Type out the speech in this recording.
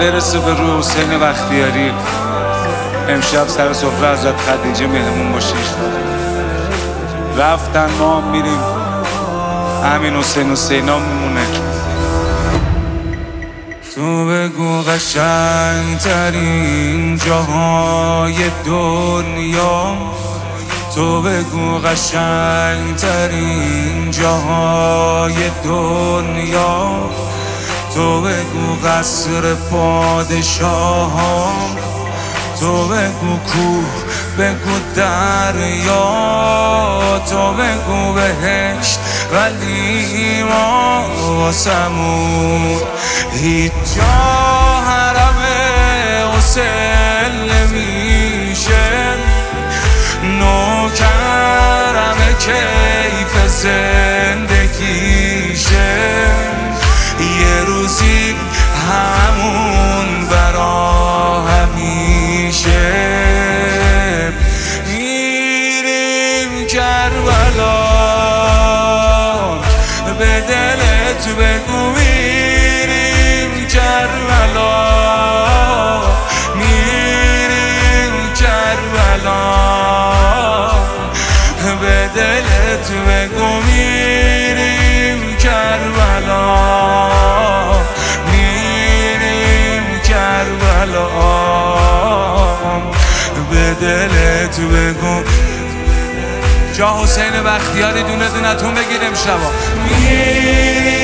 برسه به روح حسین بختیاری. امشب سر سفره حضرت خدیجه مهمون باشی. رفتن ما میریم، همین حسینا میمونه. تو بگو قشنگترین جاهای دنیا، تو بگو قشنگترین جاهای دنیا، تو بگو قصر پادشاهان، تو بگو کوه، بگو دریا، تو بگو بهشت، ولی ما واسمون هیچ جا حرم حسین نمیشه. نوکرم کیف زندگیشه، یه روزی همون برا همیشه. میریم کربلا، به دلت بگو میریم کربلا، میریم کربلا، به دلت بگو میریم کربلا، میریم کربلا، به دلت بگو. جا حسین بختیاری دونه دونتون بگید امشبا.